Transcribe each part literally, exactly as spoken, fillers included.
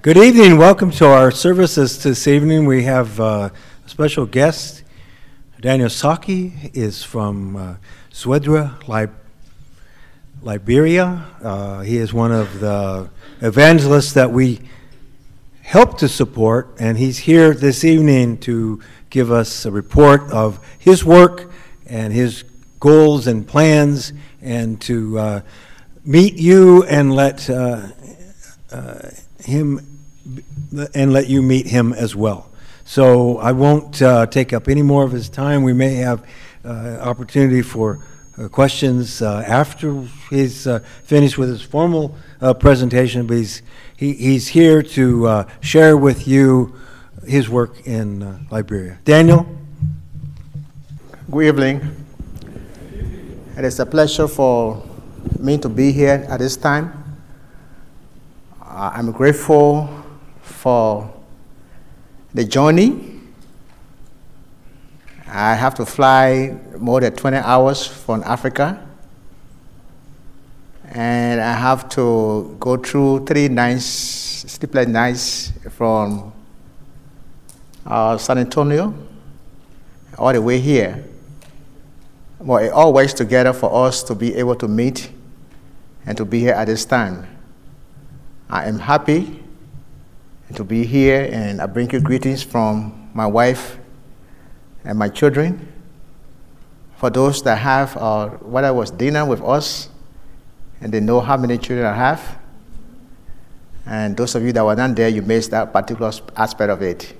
Good evening. Welcome to our services this evening. We have uh, a special guest. Daniel Saki is from uh, Swedra, Lib- Liberia. Uh, he is one of the evangelists that we help to support, and he's here this evening to give us a report of his work and his goals and plans, and to uh, meet you and let uh, uh, him and let you meet him as well. So I won't uh, take up any more of his time. We may have uh, opportunity for uh, questions uh, after he's uh, finished with his formal uh, presentation, but he's, he, he's here to uh, share with you his work in uh, Liberia. Daniel? Good evening. It is a pleasure for me to be here at this time. Uh, I'm grateful for the journey. I have to fly more than twenty hours from Africa, and I have to go through three nights, sleepless nights from uh, San Antonio all the way here. Well, it all works together for us to be able to meet and to be here at this time. I am happy to be here, and I bring you greetings from my wife and my children. For those that have uh, whether it was dinner with us, and they know how many children I have, and those of you that were not there, you missed that particular aspect of it.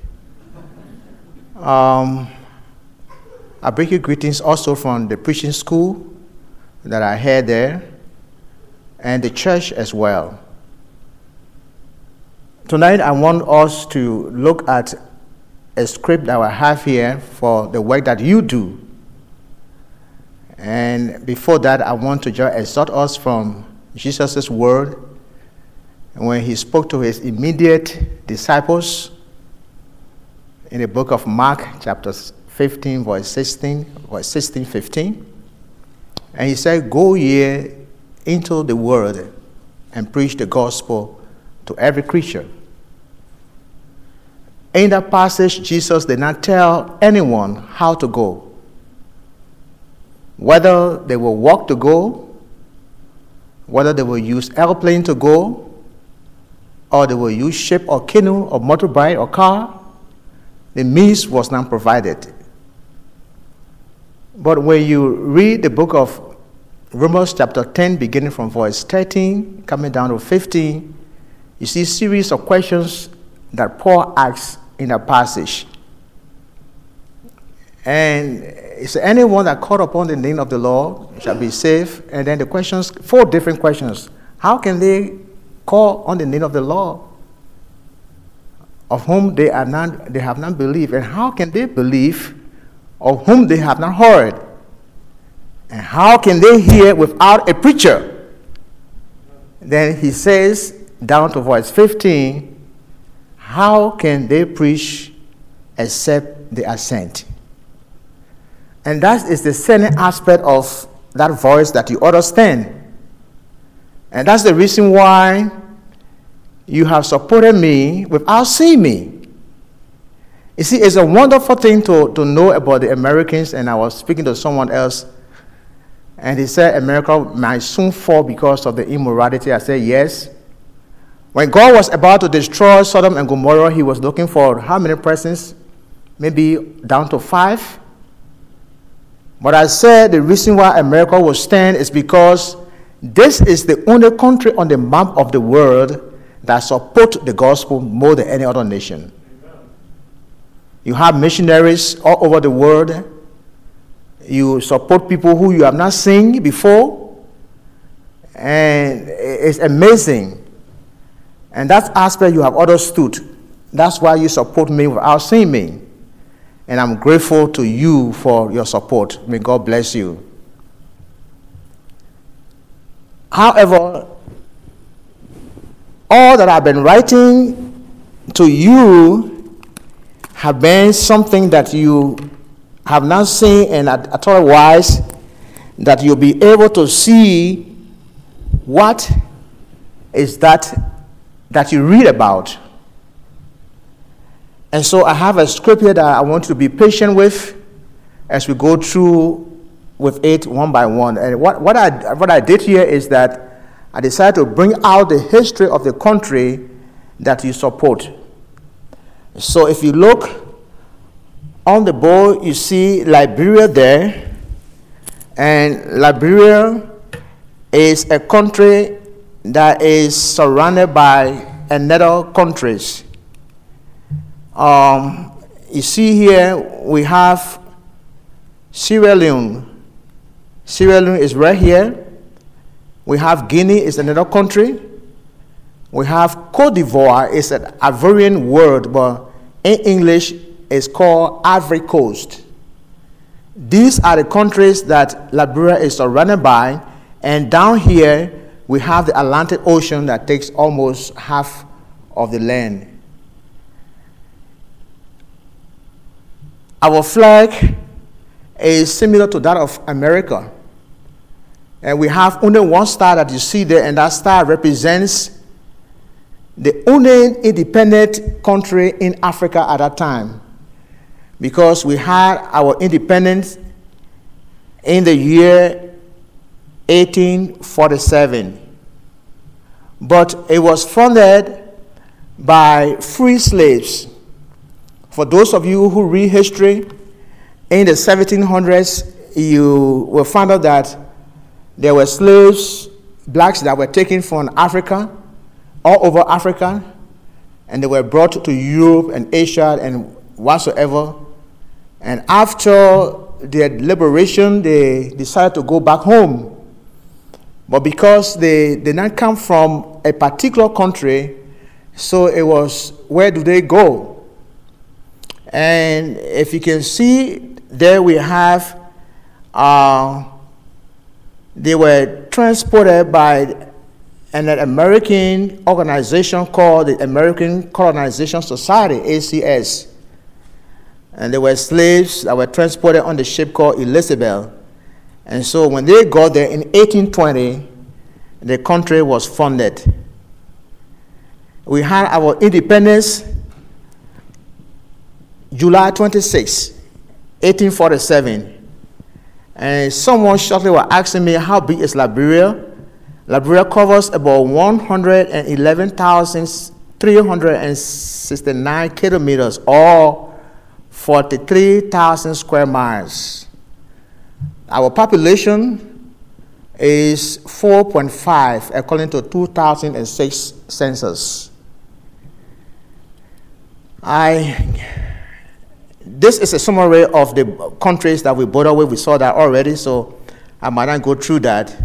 Um, I bring you greetings also from the preaching school that I had there, and the church as well. Tonight, I want us to look at a script that I have here for the work that you do. And before that, I want to just exhort us from Jesus' word when he spoke to his immediate disciples in the book of Mark, chapter fifteen, verse sixteen, verse sixteen, fifteen. And he said, "Go ye into the world and preach the gospel to every creature." In that passage, Jesus did not tell anyone how to go. Whether they will walk to go, whether they will use airplane to go, or they will use ship or canoe or motorbike or car, the means was not provided. But when you read the book of Romans chapter ten, beginning from verse thirteen, coming down to fifteen, you see a series of questions that Paul asks in that passage. And it's anyone that called upon the name of the Lord shall be saved. And then the questions, four different questions. How can they call on the name of the Lord, of whom they are not, they have not believed? And how can they believe of whom they have not heard? And how can they hear without a preacher? Then he says, down to verse fifteen, how can they preach except they are sent? And that is the second aspect of that voice that you understand. And that's the reason why you have supported me without seeing me. You see, it's a wonderful thing to, to know about the Americans. And I was speaking to someone else, and he said America might soon fall because of the immorality. I said, yes. When God was about to destroy Sodom and Gomorrah, he was looking for how many persons? Maybe down to five. But I said the reason why America will stand is because this is the only country on the map of the world that supports the gospel more than any other nation. You have missionaries all over the world. You support people who you have not seen before. And it's amazing. And that aspect you have understood. That's why you support me without seeing me. And I'm grateful to you for your support. May God bless you. However, all that I've been writing to you have been something that you have not seen, and at otherwise that you'll be able to see what is that that you read about And so I have a script here that I want you to be patient with as we go through with it one by one. And what, what, I, what I did here is that I decided to bring out the history of the country that you support. So if you look on the board, you see Liberia there. And Liberia is a country that is surrounded by another countries. Um, you see here we have Sierra Leone. Sierra Leone is right here. We have Guinea, is another country. We have Cote d'Ivoire, it's an Ivorian word, but in English it's called Ivory Coast. These are the countries that Liberia is surrounded by, and down here we have the Atlantic Ocean that takes almost half of the land. Our flag is similar to that of America. And we have only one star that you see there, and that star represents the only independent country in Africa at that time. Because we had our independence in the year eighteen forty-seven. But it was funded by free slaves. For those of you who read history, in the seventeen hundreds, you will find out that there were slaves, blacks that were taken from Africa, all over Africa, and they were brought to Europe and Asia and whatsoever. And after their liberation, they decided to go back home. But because they did not come from a particular country, so it was, where do they go? And if you can see, there we have, uh, they were transported by an American organization called the American Colonization Society, A C S. And there were slaves that were transported on the ship called Elizabeth. And so when they got there in eighteen twenty, the country was founded. We had our independence July twenty-sixth, eighteen forty-seven. And someone shortly was asking me, how big is Liberia? Liberia covers about one hundred eleven thousand three hundred sixty-nine kilometers, or forty-three thousand square miles. Our population is four point five according to two thousand six census. I, this is a summary of the countries that we border with. We saw that already, so I might not go through that.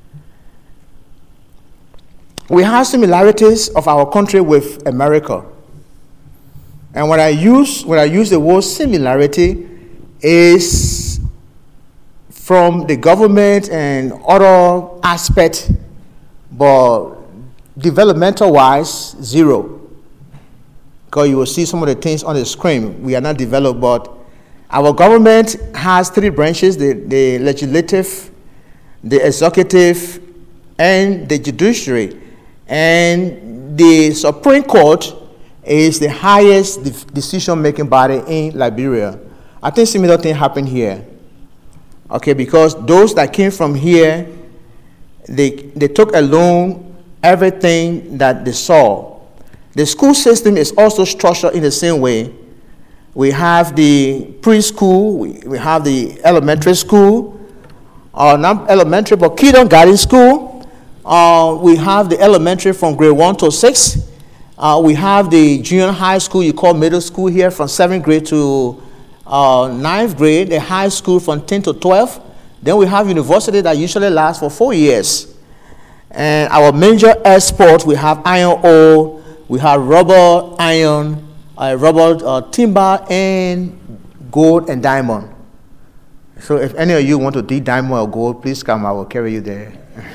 We have similarities of our country with America. And when I use when I use the word similarity, is from the government and other aspects, but developmental wise, zero. Because you will see some of the things on the screen. We are not developed, but our government has three branches: the, the legislative, the executive, and the judiciary. And the Supreme Court is the highest de- decision-making body in Liberia. I think similar thing happened here. Okay, because those that came from here, they they took alone everything that they saw. The school system is also structured in the same way. We have the preschool, we, we have the elementary school, or not elementary, but kindergarten school. Uh, we have the elementary from grade one to six. Uh, we have the junior high school, you call middle school here, from seventh grade to uh, ninth grade. The high school from ten to twelve. Then we have university that usually lasts for four years. And our major export, we have iron ore, we have rubber, iron, uh, rubber, uh, timber, and gold and diamond. So if any of you want to dig diamond or gold, please come, I will carry you there.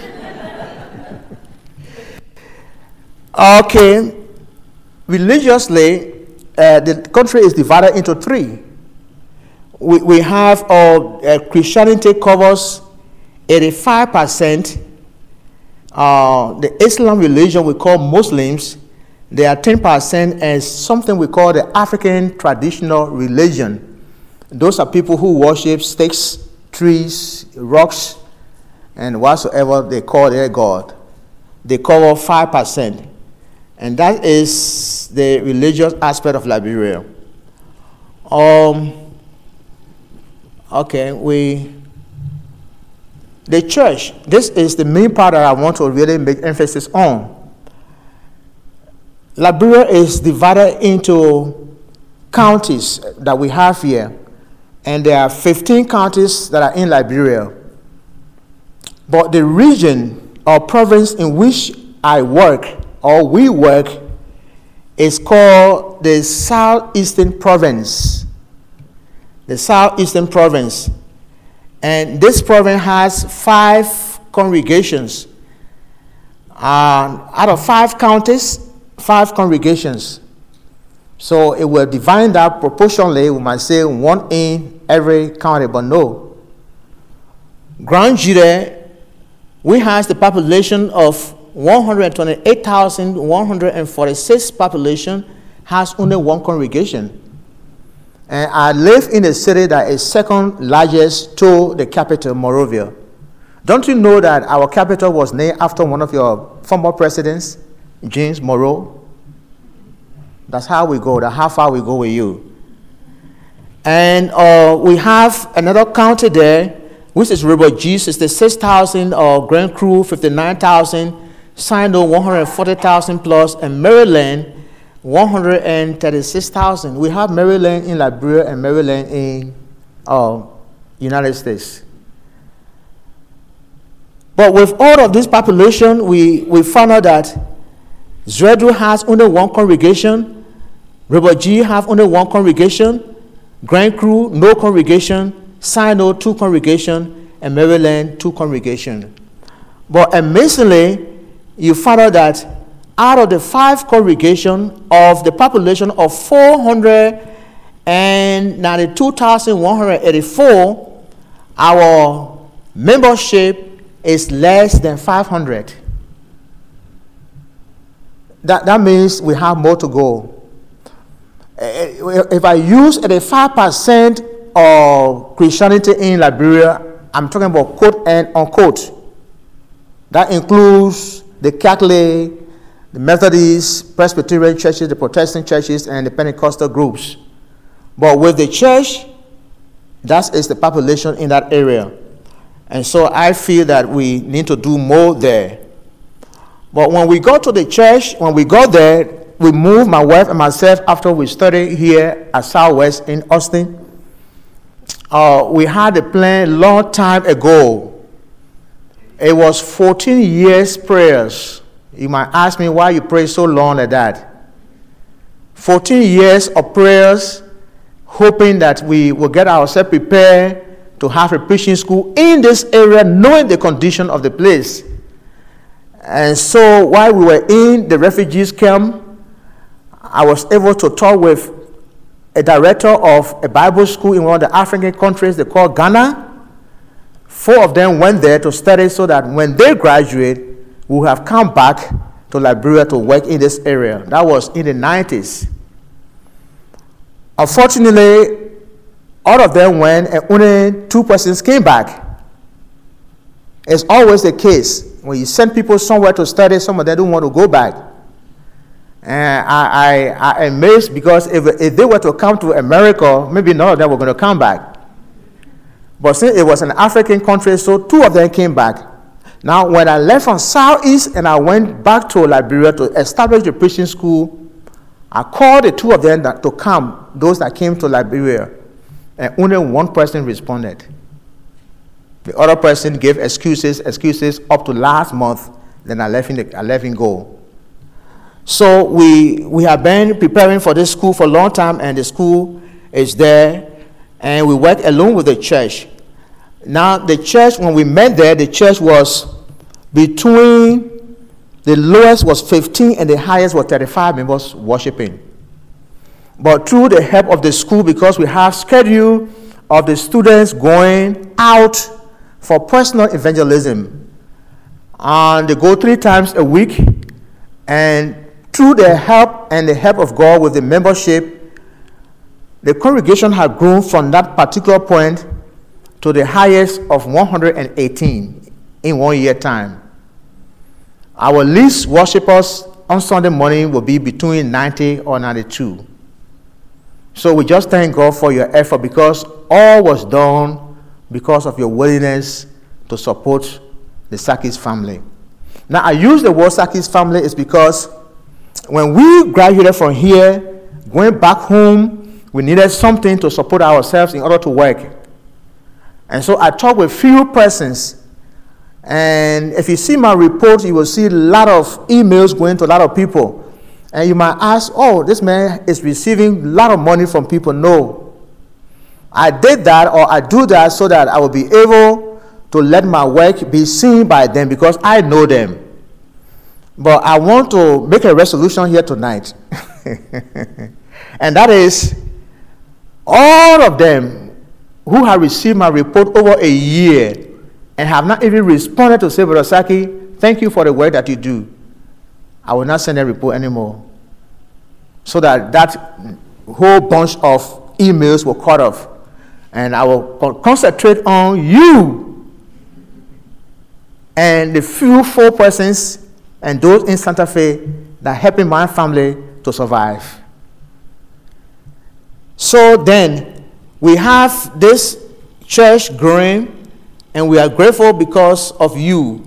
Okay, religiously, uh, the country is divided into three. We, we have uh, uh, Christianity covers eighty-five percent. Uh, the Islam religion we call Muslims, There are ten percent as something we call the African traditional religion. Those are people who worship sticks, trees, rocks, and whatsoever they call their God. They cover five percent. And that is the religious aspect of Liberia. Um, okay, we, the church, this is the main part that I want to really make emphasis on. Liberia is divided into counties that we have here, and there are fifteen counties that are in Liberia. But the region or province in which I work, or we work, is called the Southeastern Province. The Southeastern Province. And this province has five congregations. Uh, out of five counties, five congregations. So it will divide that proportionally. We might say one in every county, but no. Grand Jure, we have the population of one hundred twenty-eight thousand one hundred forty-six population, has only one congregation. And I live in a city that is second largest to the capital, Monrovia. Don't you know that our capital was named after one of your former presidents, James Monroe? That's how we go. That's how far we go with you. And uh, we have another county there, which is River G, sixty-six thousand, or Grand Crew, fifty-nine thousand, Sino, one hundred forty thousand plus, and Maryland, one hundred thirty-six thousand. We have Maryland in Liberia and Maryland in uh, United States. But with all of this population, we, we found out that Zredru has only one congregation, River G have only one congregation, Grand Crew, no congregation, Sino, two congregation, and Maryland, two congregation. But amazingly, you found out that out of the five congregations of the population of four hundred ninety-two thousand one hundred eighty-four, our membership is less than five hundred. That, that means we have more to go. If I use the five percent of Christianity in Liberia, I'm talking about quote and unquote. That includes the Catholic, the Methodist, Presbyterian churches, the Protestant churches, and the Pentecostal groups. But with the church, that is the population in that area. And so I feel that we need to do more there. But when we go to the church, when we go there, we move, my wife and myself, after we studied here at Southwest in Austin. Uh, we had a plan a long time ago. It was fourteen years prayers. You might ask me why you pray so long like that. fourteen years of prayers, hoping that we will get ourselves prepared to have a preaching school in this area, knowing the condition of the place. And so while we were in the refugees camp, I was able to talk with a director of a Bible school in one of the African countries they call Ghana. Four of them went there to study so that when they graduate, we will have come back to Liberia to work in this area. That was in the nineties. Unfortunately, all of them went and only two persons came back. It's always the case. When you send people somewhere to study, some of them don't want to go back. And I, I, I am amazed because if, if they were to come to America, maybe none of them were going to come back. But since it was an African country, so two of them came back. Now, when I left from Southeast and I went back to Liberia to establish the preaching school, I called the two of them that, to come, those that came to Liberia, and only one person responded. The other person gave excuses, excuses up to last month, then I left him, I left him go. So we, we have been preparing for this school for a long time, and the school is there, and we work along with the church. Now, the church, when we met there, the church was between, the lowest was fifteen and the highest was thirty-five members worshiping. But through the help of the school, because we have schedule of the students going out for personal evangelism, and they go three times a week, and through the help and the help of God with the membership, the congregation had grown from that particular point to the highest of one hundred eighteen in one year time. Our least worshippers on Sunday morning will be between ninety or ninety-two. So we just thank God for your effort, because all was done because of your willingness to support the Sakis family. Now, I use the word Sakis family is because when we graduated from here, going back home, we needed something to support ourselves in order to work. And so I talked with few persons. And if you see my report, you will see a lot of emails going to a lot of people. And you might ask, oh, this man is receiving a lot of money from people. No. I did that, or I do that so that I will be able to let my work be seen by them, because I know them. But I want to make a resolution here tonight. And that is, all of them who have received my report over a year and have not even responded to say, Brother Saki, thank you for the work that you do, I will not send a report anymore. So that that whole bunch of emails will cut off. And I will concentrate on you and the few four persons and those in Santa Fe that are helping my family to survive. So then, we have this church growing, and we are grateful because of you.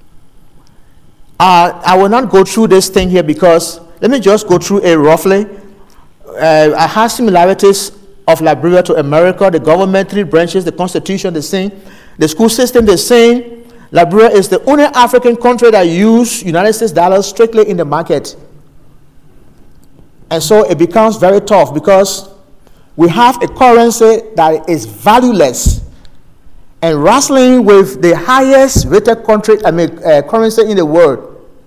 Uh, I will not go through this thing here, because let me just go through it roughly. Uh, I have similarities of Liberia to America, the government, three branches, the constitution, the same, the school system, the same. Liberia is the only African country that uses United States dollars strictly in the market. And so it becomes very tough, because we have a currency that is valueless and wrestling with the highest rated country, I mean, uh, currency in the world.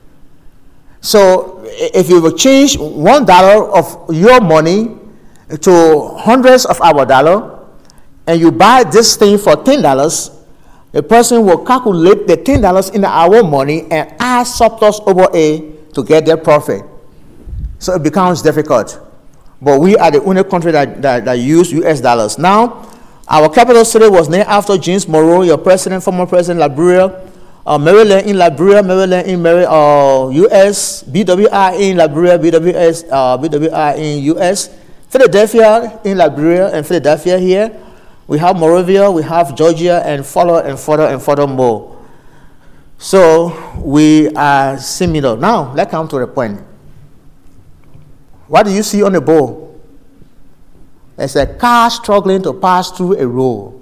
So if you will change one dollar of your money to hundreds of our dollar, and you buy this thing for ten dollars, the person will calculate the ten dollars in our money and add surplus over A to get their profit. So it becomes difficult. But we are the only country that, that, that use U S dollars. Now, our capital city was named after James Monroe, your president, former president, Liberia. Uh, Maryland in Liberia, Maryland in Mary, uh, U S, B W I in Liberia, B W S, uh, B W I in U S, Philadelphia in Liberia, and Philadelphia here. We have Moravia, we have Georgia, and further and further and further more. So we are similar. Now, let's come to the point. What do you see on the bowl? It's a car struggling to pass through a road.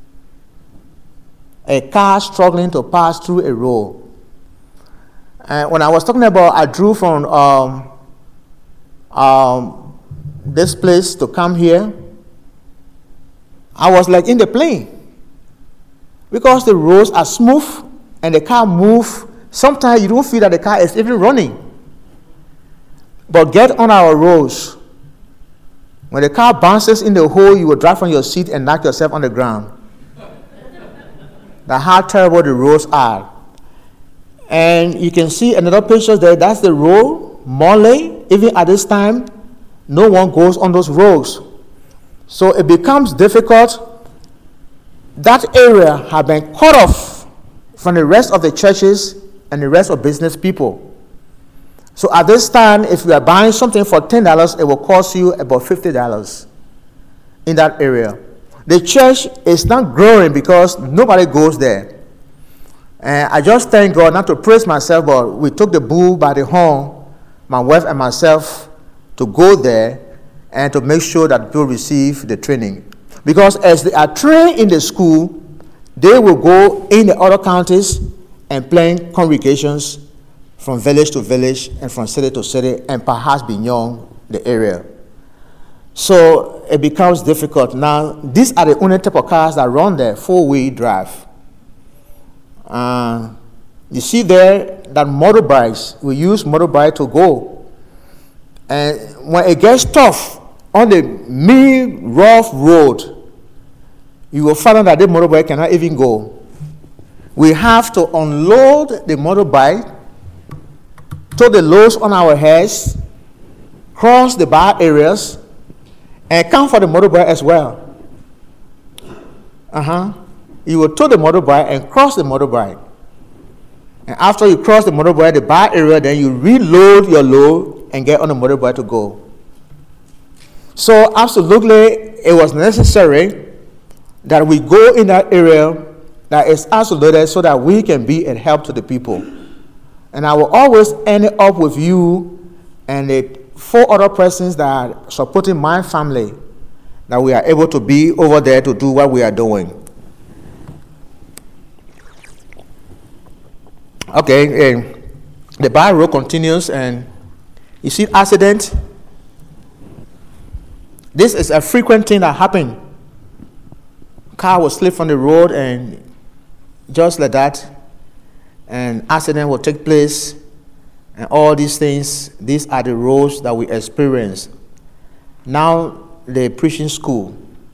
A car struggling to pass through a road. And when I was talking about, I drew from um, um, this place to come here, I was like in the plane. Because the roads are smooth and the car moves, sometimes you don't feel that the car is even running. But get on our roads. When the car bounces in the hole, you will drive from your seat and knock yourself on the ground. That's how terrible the roads are. And you can see another picture there. That's the road, Morley. Even at this time, no one goes on those roads. So it becomes difficult. That area has been cut off from the rest of the churches and the rest of business people. So at this time, if you are buying something for ten dollars, it will cost you about fifty dollars in that area. The church is not growing because nobody goes there. And I just thank God, not to praise myself, but we took the bull by the horn, my wife and myself, to go there and to make sure that people receive the training. Because as they are trained in the school, they will go in the other counties and plant congregations from village to village and from city to city and perhaps beyond the area. So it becomes difficult. Now, these are the only type of cars that run there, four-wheel drive. Uh, you see there that motorbikes, we use motorbike to go. And when it gets tough on the mean, rough road, you will find out that the motorbike cannot even go. We have to unload the motorbike took the loads on our heads, crossed the bar areas, and come for the motorbike as well. Uh-huh. You will tow the motorbike and cross the motorbike. And after you cross the motorbike, the bar area, then you reload your load and get on the motorbike to go. So absolutely, it was necessary that we go in that area that is isolated so that we can be a help to the people. And I will always end it up with you and the four other persons that are supporting my family, that we are able to be over there to do what we are doing. Okay, uh, the bar road continues, and you see accident. This is a frequent thing that happened. Car will slip from the road, and just like that, an accident will take place, and all these things, these are the roads that we experience. Now, the preaching school.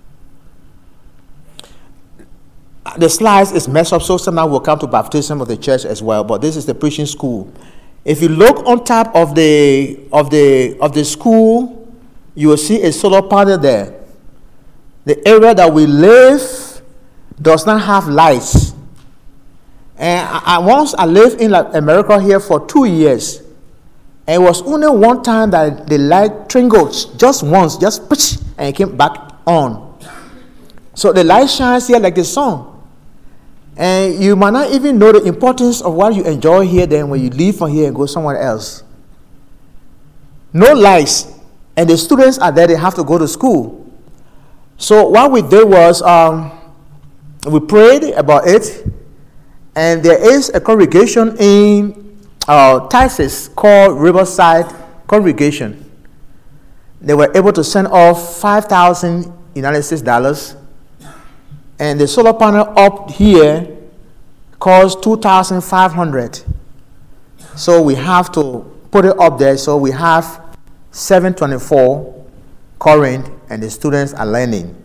The slides is messed up, so somehow we'll come to baptism of the church as well, but this is the preaching school. If you look on top of the of the of the school, you will see a solar panel there. The area that we live does not have lights. And I, I once I lived in like America here for two years. And it was only one time that the light twinkled, just once, just push, and it came back on. So the light shines here like the sun. And you might not even know the importance of what you enjoy here then when you leave from here and go somewhere else. No lights. And the students are there, they have to go to school. So what we did was, um, we prayed about it. And there is a congregation in uh, Texas called Riverside Congregation. They were able to send off five thousand United States dollars. And the solar panel up here costs two thousand five hundred dollars. So we have to put it up there. So we have seven twenty-four current, and the students are learning.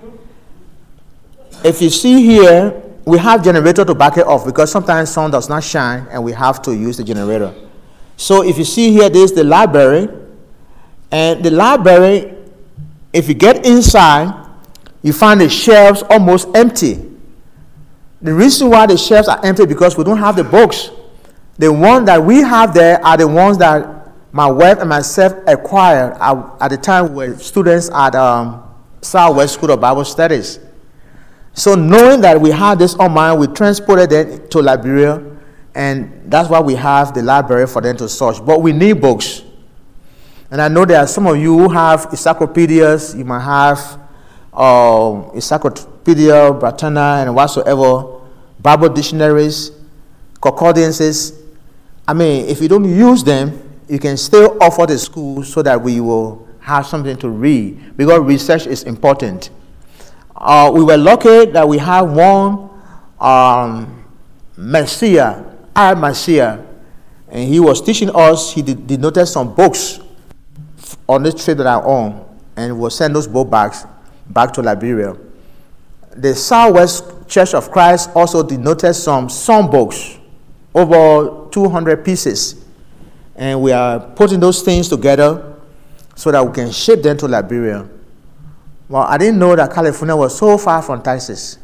If you see here, we have generator to back it off because sometimes sun does not shine and we have to use the generator. So if you see here, this is the library. And the library, if you get inside, you find the shelves almost empty. The reason why the shelves are empty is because we don't have the books. The ones that we have there are the ones that my wife and myself acquired at the time we were students at um, Southwest School of Bible Studies. So knowing that we had this on mind, we transported it to Liberia, and that's why we have the library for them to search. But we need books. And I know there are some of you who have encyclopedias. You might have um, Encyclopedia Britannica and whatsoever, Bible dictionaries, concordances. I mean, if you don't use them, you can still offer the school so that we will have something to read, because research is important. Uh, we were lucky that we have one um, Messiah, our Messiah, and he was teaching us. He did, denoted some books on this trip that I'm on, and we'll send those book bags back to Liberia. The Southwest Church of Christ also denoted some some books, over two hundred pieces, and we are putting those things together so that we can ship them to Liberia. Well, I didn't know that California was so far from Texas.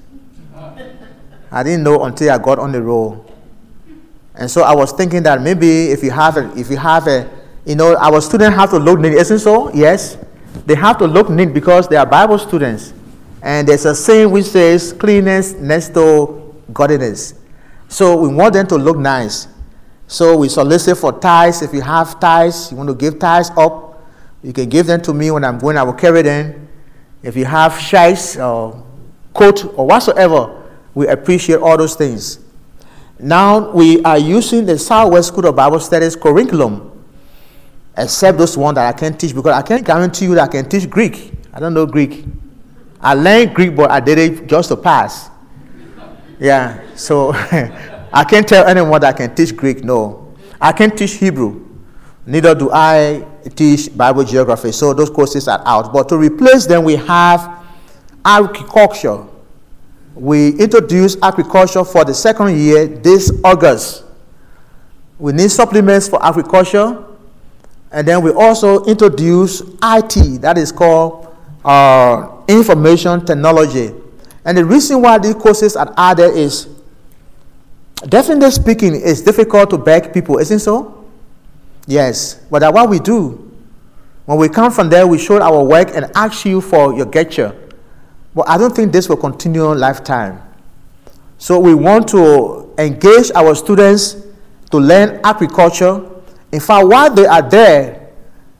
I didn't know until I got on the road. And so I was thinking that maybe if you have a, if you have a, you know, our students have to look neat, isn't so? Yes. They have to look neat because they are Bible students. And there's a saying which says, cleanliness next to godliness. So we want them to look nice. So we solicit for tithes. If you have tithes, you want to give tithes up, you can give them to me when I'm going, I will carry them. If you have shites or coat or whatsoever, we appreciate all those things. Now we are using the Southwest School of Bible Studies curriculum, except those ones that I can't teach, because I can't guarantee you that I can teach Greek. I don't know Greek. I learned Greek, but I did it just to pass. Yeah, so I can't tell anyone that I can teach Greek. No, I can't teach Hebrew. Neither do I teach Bible geography. So those courses are out. But to replace them, we have agriculture. We introduced agriculture for the second year this August. We need supplements for agriculture. And then we also introduce I T, that is called uh, information technology. And the reason why these courses are added is, definitely speaking, it's difficult to beg people, isn't so? Yes, but that's what we do. When we come from there, we show our work and ask you for your gesture. But I don't think this will continue a lifetime. So we want to engage our students to learn agriculture. In fact, while they are there,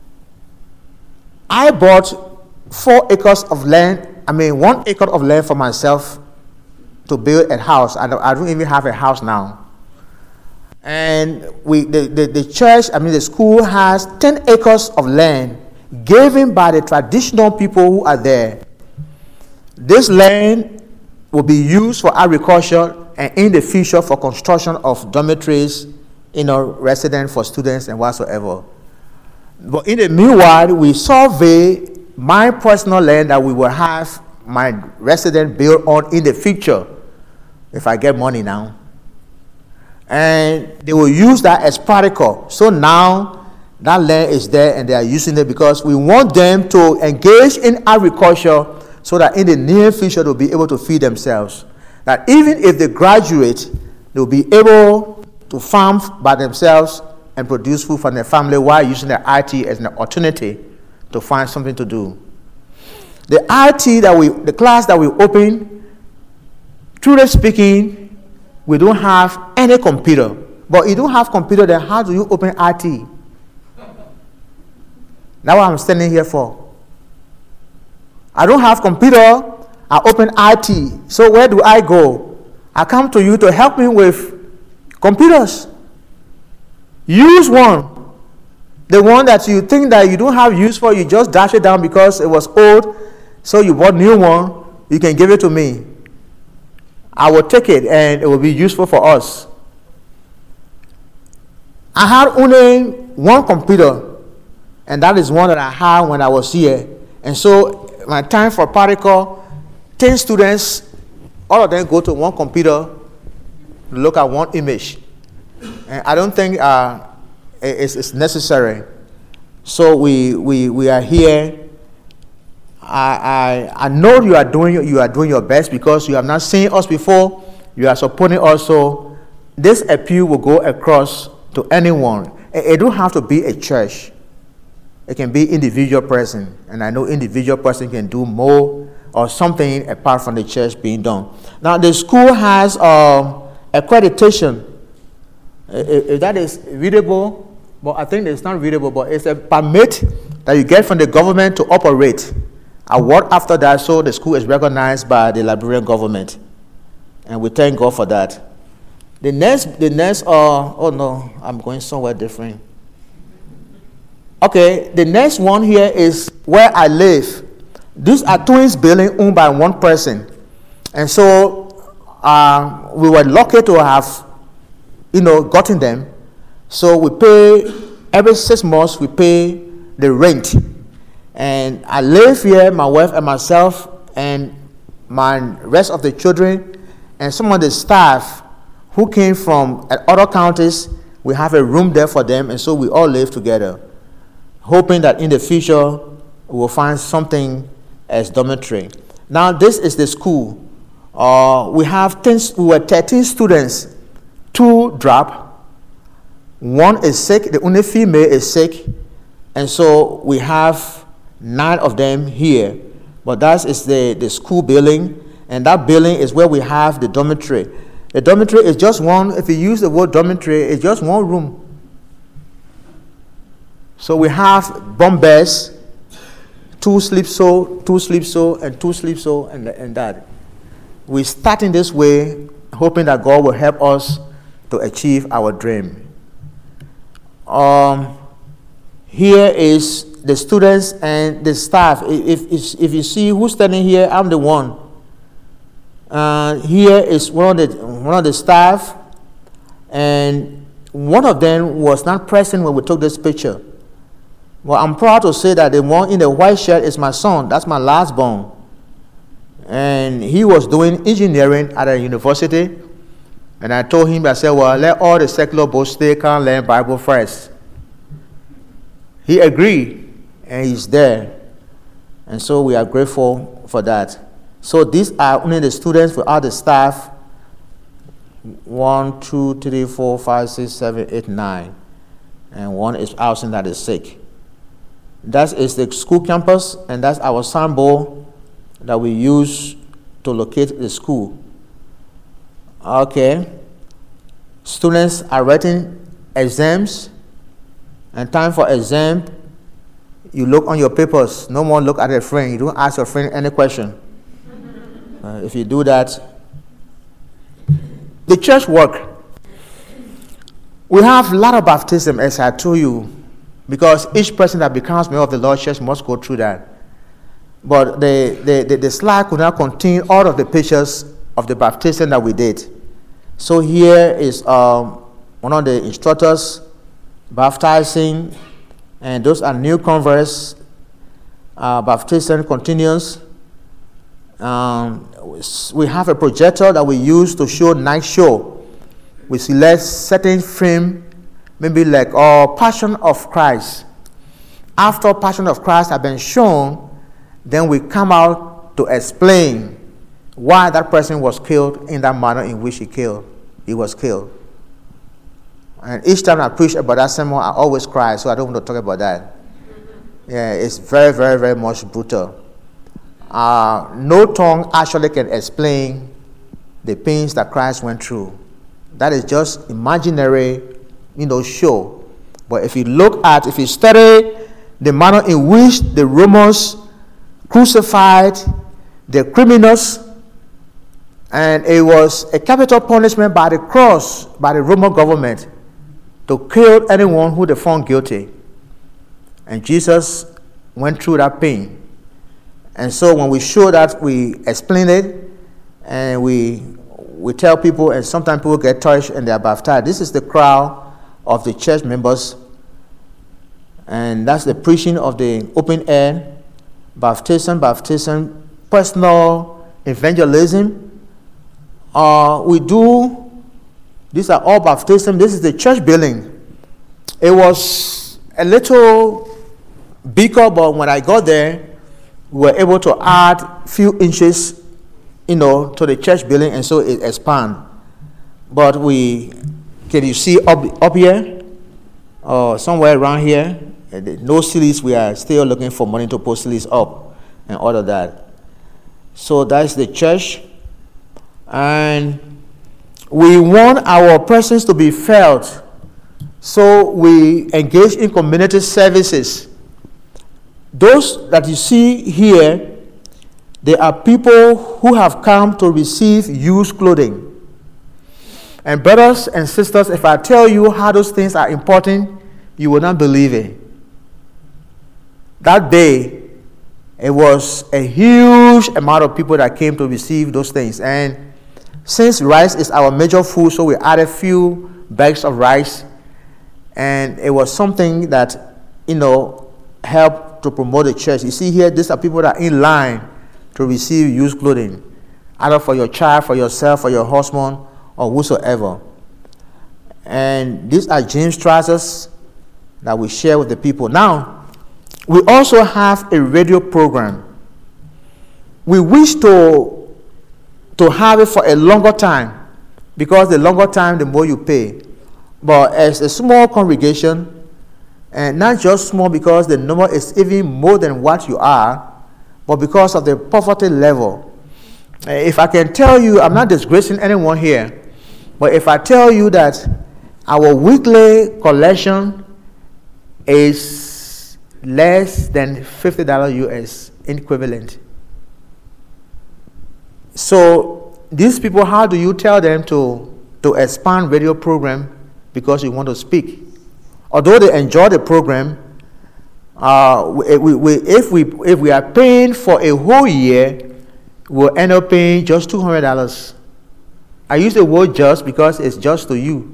I bought four acres of land, I mean one acre of land for myself to build a house. I don't, I don't even have a house now. And we, the, the, the church, I mean the school has ten acres of land given by the traditional people who are there. This land will be used for agriculture and in the future for construction of dormitories, you know, resident for students and whatsoever. But in the meanwhile, we survey my personal land that we will have my resident build on in the future, if I get money now. And they will use that as practical. So now that land is there and they are using it because we want them to engage in agriculture so that in the near future they'll be able to feed themselves. That even if they graduate, they'll be able to farm by themselves and produce food for their family while using their I T as an opportunity to find something to do. The I T that we, the class that we open, truly speaking, we don't have any computer. But you don't have computer, then how do you open I T? That's what I'm standing here for. I don't have computer, I open I T. So where do I go? I come to you to help me with computers. Use one. The one that you think that you don't have use for, you just dash it down because it was old, so you bought new one, you can give it to me. I will take it and it will be useful for us. I had only one computer, and that is one that I had when I was here. And so my time for practical, ten students, all of them go to one computer to look at one image. And I don't think uh, it's, it's necessary. So we, we, we are here. I, I, I know you are doing you are doing your best because you have not seen us before. You are supporting us. So this appeal will go across to anyone. It, it don't have to be a church. It can be individual person, and I know individual person can do more or something apart from the church being done. Now the school has uh, accreditation. If, if that is readable, but I think it's not readable, but it's a permit that you get from the government to operate. Award after that, so the school is recognized by the Liberian government, and we thank God for that. The next, the next, uh, oh no, I'm going somewhere different. Okay, the next one here is where I live. These are twins buildings owned by one person, and so uh, we were lucky to have, you know, gotten them. So we pay every six months. We pay the rent. And I live here, my wife and myself, and my rest of the children, and some of the staff who came from other counties. We have a room there for them, and so we all live together, hoping that in the future we will find something as dormitory. Now this is the school. Uh, we have ten, we were thirteen students. Two drop. One is sick. The only female is sick, and so we have nine of them here. But that is the, the school building, and that building is where we have the dormitory. The dormitory is just one, if you use the word dormitory, it's just one room. So we have bunk beds, two sleep so, two sleep so, and two sleep so, and, and that. We're starting this way, hoping that God will help us to achieve our dream. Um, here is the students and the staff. If, if, if you see who's standing here, I'm the one. Uh, here is one of, the, one of the staff, and one of them was not present when we took this picture. Well, I'm proud to say that the one in the white shirt is my son. That's my last born. And he was doing engineering at a university. And I told him, I said, well, let all the secular boys stay, come learn Bible first. He agreed, and he's there. And so we are grateful for that. So these are only the students without the staff. One, two, three, four, five, six, seven, eight, nine. And one is absent that is sick. That is the school campus, and that's our signboard that we use to locate the school. Okay. Students are writing exams, and time for exam, you look on your papers. No more look at a friend. You don't ask your friend any question. Uh, if you do that, the church work. We have a lot of baptism, as I told you, because each person that becomes member of the Lord's church must go through that. But the, the, the, the slide could not contain all of the pictures of the baptism that we did. So here is um, one of the instructors baptizing, and those are new converts. Uh, baptism continues. Um, we have a projector that we use to show night show. We select certain film, maybe like oh, Passion of Christ. After Passion of Christ has been shown, then we come out to explain why that person was killed in that manner in which he killed. He was killed. And each time I preach about that sermon, I always cry, so I don't want to talk about that. Yeah, it's very, very, very much brutal. Uh, no tongue actually can explain the pains that Christ went through. That is just imaginary, you know, show. But if you look at, if you study the manner in which the Romans crucified the criminals, and it was a capital punishment by the cross, by the Roman government, to kill anyone who they found guilty. And Jesus went through that pain. And so when we show that, we explain it, and we we tell people, and sometimes people get touched and they are baptized. This is the crowd of the church members, and that's the preaching of the open air, baptism, baptism, personal evangelism. Uh, we do, these are all baptism. This is the church building. It was a little bigger, but when I got there, we were able to add a few inches, you know, to the church building, and so it expand. But we, can you see up, up here, or somewhere around here, no ceilings? We are still looking for money to put ceilings up and all of that. So that's the church. And we want our presence to be felt, so we engage in community services. Those that you see here, they are people who have come to receive used clothing. And brothers and sisters, if I tell you how those things are important, you will not believe it. That day, it was a huge amount of people that came to receive those things. And since rice is our major food, so we added a few bags of rice. And it was something that, you know, helped to promote the church. You see here, these are people that are in line to receive used clothing, either for your child, for yourself, for your husband, or whosoever. And these are jeans trousers that we share with the people. Now, we also have a radio program. We wish to to have it for a longer time, because the longer time, the more you pay. But as a small congregation, and not just small because the number is even more than what you are, but because of the poverty level. If I can tell you, I'm not disgracing anyone here, but if I tell you that our weekly collection is less than fifty dollars U S equivalent. So these people, how do you tell them to, to expand radio program because you want to speak? Although they enjoy the program, uh, we, we, we, if, we, if we are paying for a whole year, we'll end up paying just two hundred dollars. I use the word just because it's just to you.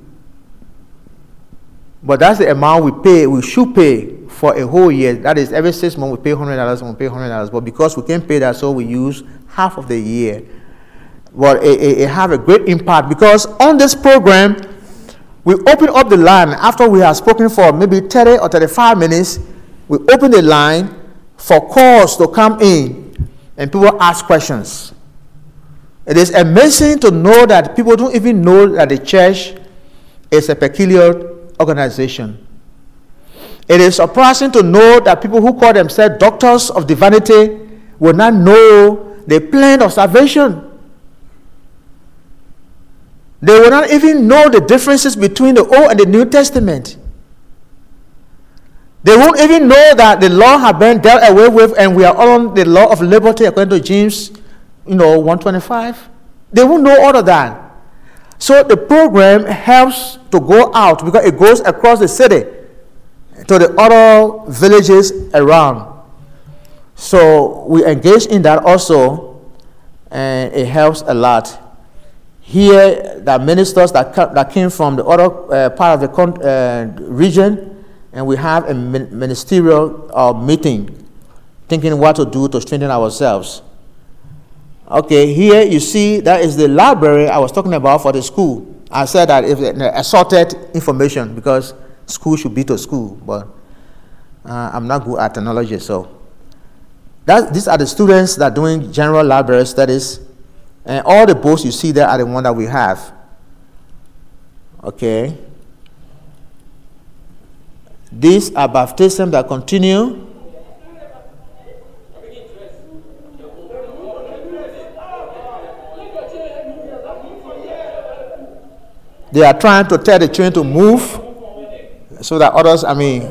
But that's the amount we pay, we should pay for a whole year. That is, every six months we pay one hundred dollars and we pay one hundred dollars. But because we can't pay that, so we use half of the year. but it, it, it have a great impact, because on this program, we open up the line after we have spoken for maybe thirty or thirty-five minutes. We open the line for calls to come in, and people ask questions. It is amazing to know that people don't even know that the church is a peculiar organization. It is surprising to know that people who call themselves doctors of divinity will not know the plan of salvation. They will not even know the differences between the Old and the New Testament. They won't even know that the law has been dealt away with and we are on the law of liberty according to James, you know, one twenty-five. They won't know all of that. So the program helps to go out because it goes across the city to the other villages around. So we engage in that also, and it helps a lot. Here, the ministers that, ca- that came from the other uh, part of the con- uh, region, and we have a min- ministerial uh, meeting, thinking what to do to strengthen ourselves. Okay, here you see that is the library I was talking about for the school. I said that if uh, assorted information, because school should be to school, but uh, I'm not good at technology, so that these are the students that are doing general library studies. And all the books you see there are the one that we have. Okay. These are baptisms that continue. They are trying to tell the children to move so that others, I mean,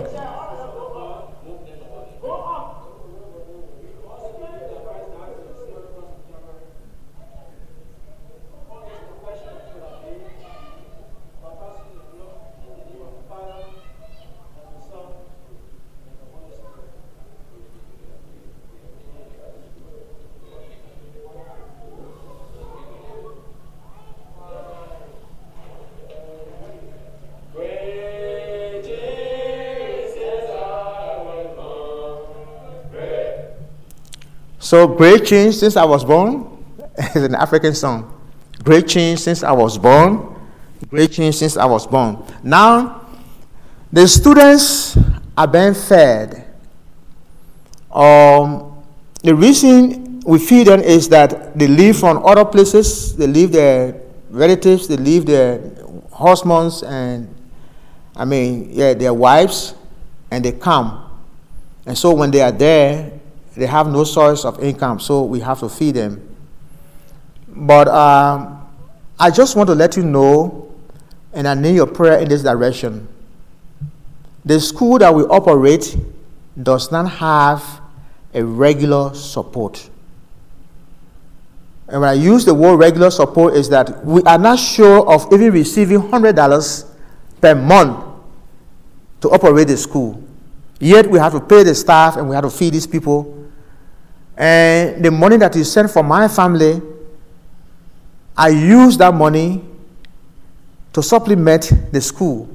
so great change since I was born is an African song. Great change since I was born. Great change since I was born. Now, the students are being fed. Um, the reason we feed them is that they live from other places. They leave their relatives. They leave their husbands and, I mean, yeah, their wives, and they come. And so when they are there, they have no source of income, so we have to feed them. But um, I just want to let you know, and I need your prayer in this direction. The school that we operate does not have a regular support. And when I use the word regular support is that we are not sure of even receiving one hundred dollars per month to operate the school. Yet we have to pay the staff and we have to feed these people. And the money that is sent from my family, I use that money to supplement the school.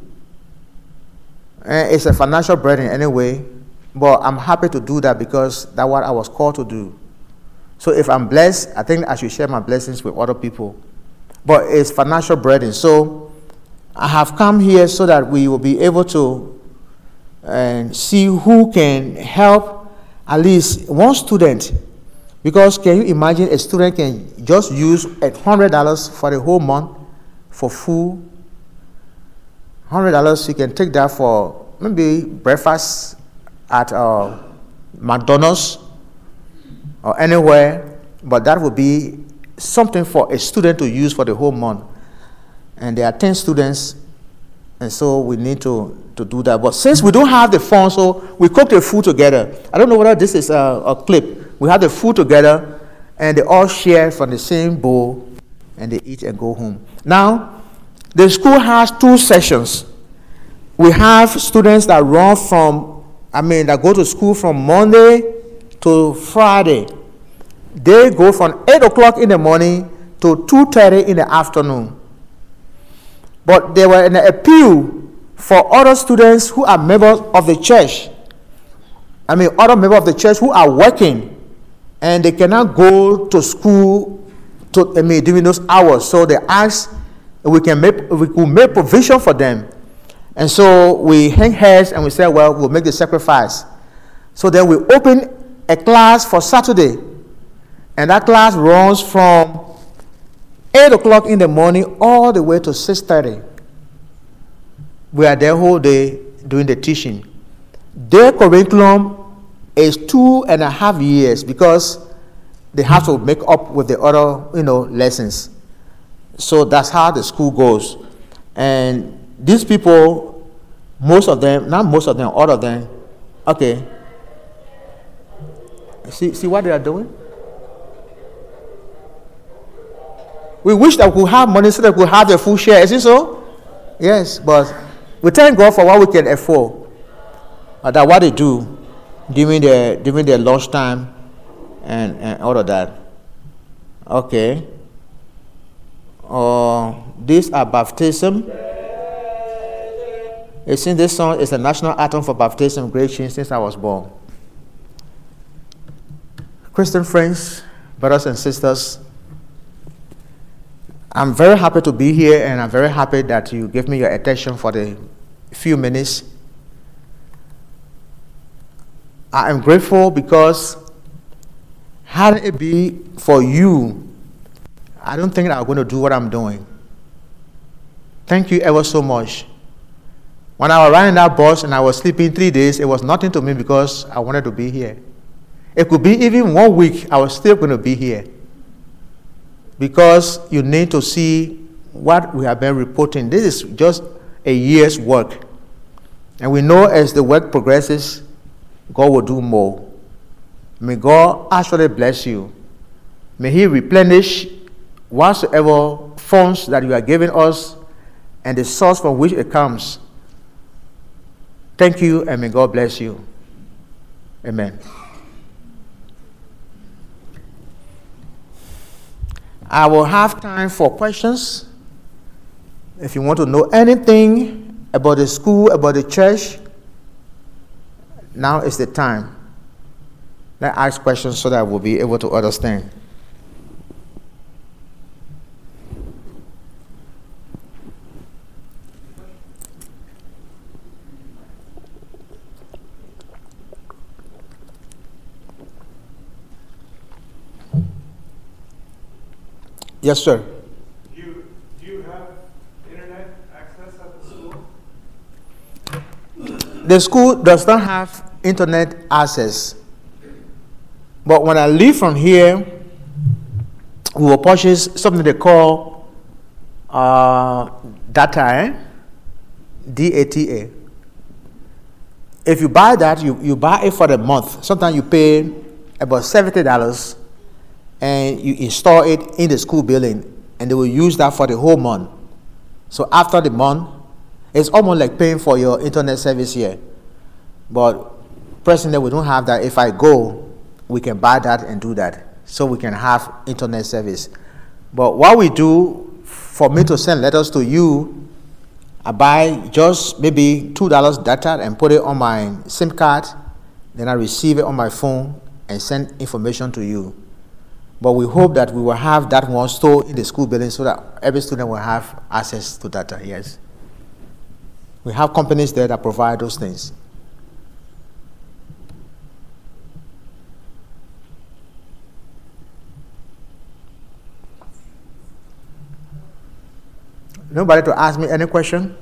And it's a financial burden anyway, but I'm happy to do that because that's what I was called to do. So if I'm blessed, I think I should share my blessings with other people. But it's financial burden. So I have come here so that we will be able to uh, see who can help at least one student, because can you imagine a student can just use one hundred dollars for the whole month for food? one hundred dollars, you can take that for maybe breakfast at uh, McDonald's or anywhere, but that would be something for a student to use for the whole month. And there are ten students, and so we need to to do that. But since we don't have the funds, so we cook the food together. I don't know whether this is a, a clip. We have the food together, and they all share from the same bowl, and they eat and go home. Now, the school has two sessions. We have students that run from, I mean, that go to school from Monday to Friday. They go from eight o'clock in the morning to two thirty in the afternoon. But there were an appeal for other students who are members of the church. I mean, other members of the church who are working and they cannot go to school to, I mean, during those hours. So they asked if we can make, if we could make provision for them. And so we hang heads and we said, well, we'll make the sacrifice. So then we open a class for Saturday. And that class runs from eight o'clock in the morning all the way to six thirty. We are there whole day doing the teaching. Their curriculum is two and a half years because they have to make up with the other, you know, lessons. So that's how the school goes. And these people, most of them, not most of them, all of them, okay. See, see what they are doing? We wish that we could have money so that we could have the full share. Is it so? Yes, but we thank God for what we can afford. Uh, that what they do during their during their lunchtime and, and all of that. Okay. Uh, these are baptism. It seems this song is a national anthem for baptism, great change since I was born. Christian friends, brothers and sisters, I'm very happy to be here, and I'm very happy that you give me your attention for the few minutes. I am grateful because had it be for you, I don't think I'm going to do what I'm doing. Thank you ever so much. When I was riding that bus and I was sleeping three days, it was nothing to me because I wanted to be here. It could be even one week, I was still going to be here. Because you need to see what we have been reporting. This is just a year's work. And we know as the work progresses, God will do more. May God actually bless you. May He replenish whatsoever funds that you are giving us and the source from which it comes. Thank you, and may God bless you. Amen. I will have time for questions. If you want to know anything about the school, about the church, now is the time. Let's ask questions so that we'll be able to understand. Yes, sir. Do you, do you have internet access at the school? The school does not have internet access. But when I leave from here, we will purchase something they call uh, data, eh? D A T A. If you buy that, you, you buy it for the month. Sometimes you pay about seventy dollars. And you install it in the school building, and they will use that for the whole month. So after the month, it's almost like paying for your internet service here. But presently, we don't have that. If I go, we can buy that and do that, so we can have internet service. But what we do, for me to send letters to you, I buy just maybe two dollars data and put it on my SIM card. Then I receive it on my phone and send information to you. But we hope that we will have that one stored in the school building so that every student will have access to data, yes. We have companies there that provide those things. Nobody to ask me any question?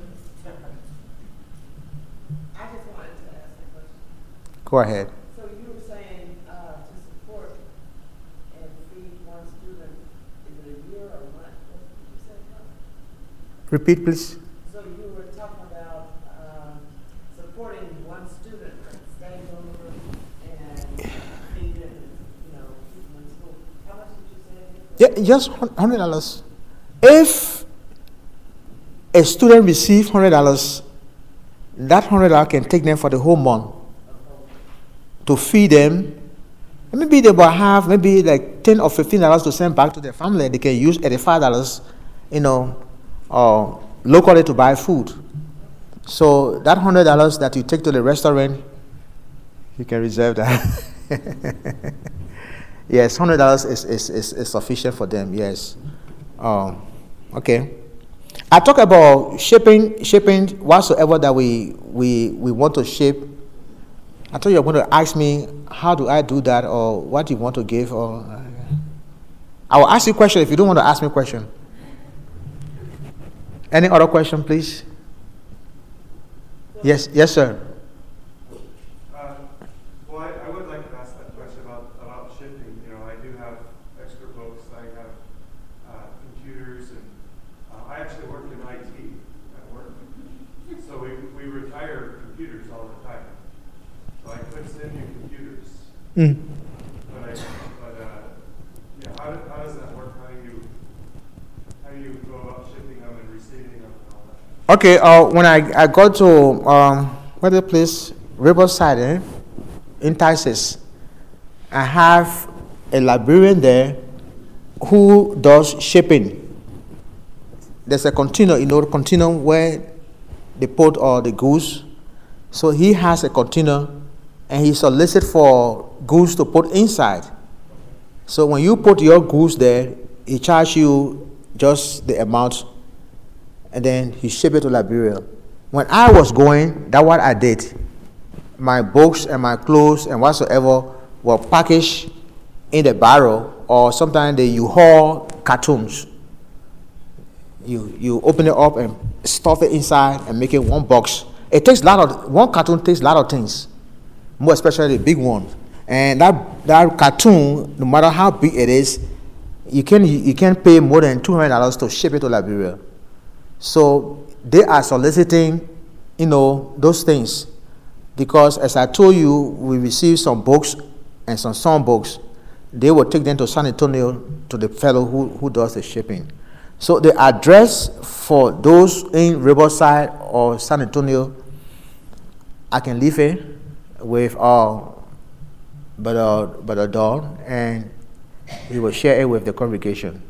I just wanted to ask a question. Go ahead. So you were saying uh, to support and feed one student, is it a year or a month? What did you say? Repeat, please. So you were talking about um, supporting one student, staying over and feeding, you know, keeping them in school. How much did you say? Yeah, just one hundred dollars. If a student receives one hundred dollars, that one hundred dollars can take them for the whole month to feed them. And maybe they will have maybe like ten or fifteen dollars to send back to their family. They can use eighty-five dollars, you know, uh, locally to buy food. So that one hundred dollars that you take to the restaurant, you can reserve that. Yes, hundred dollars is, is, is, is sufficient for them. Yes. Um, okay. I talk about shipping, shipping whatsoever that we we we want to ship. I thought you were going to ask me how do I do that, or what do you want to give, or uh, I will ask you a question if you don't want to ask me a question. Any other question, please? Yes, yes, sir. Uh, well, I, I would like to ask that question about, about shipping. You know, I do have extra books. I have uh, computers, and uh, I actually work in I T at work. So we, we retire computers all the time. So I could send you computers. Mm. But I, but uh, yeah, how, do, how does that work? How do you, how do you go about shipping them and receiving them and all that? Okay. Uh, when I I got to um, what the place Riverside, eh, in Texas, I have a librarian there who does shipping. There's a container, you know, container where they put all the goods. So he has a container, and he solicits for goods to put inside. So when you put your goods there, he charges you just the amount, and then he ship it to Liberia. When I was going, that's what I did. My books and my clothes and whatsoever were packaged in the barrel, or sometimes they you haul cartoons. You you open it up and stuff it inside and make it one box. It takes a lot of one cartoon takes a lot of things, more especially the big one. And that that cartoon, no matter how big it is, you can you can pay more than two hundred dollars to ship it to Liberia. So they are soliciting, you know, those things, because as I told you, we received some books and some song books. They will take them to San Antonio to the fellow who, who does the shipping. So the address for those in Riverside or San Antonio, I can leave it with uh, Brother Brother Don, and he will share it with the congregation.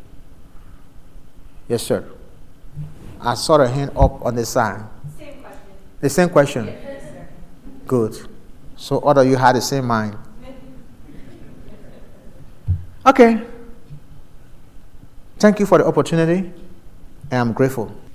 Yes, sir. I saw the hand up on the side. Same question. The same question. Yes, sir. Good. So all of you had the same mind. Okay. Thank you for the opportunity, and I'm grateful.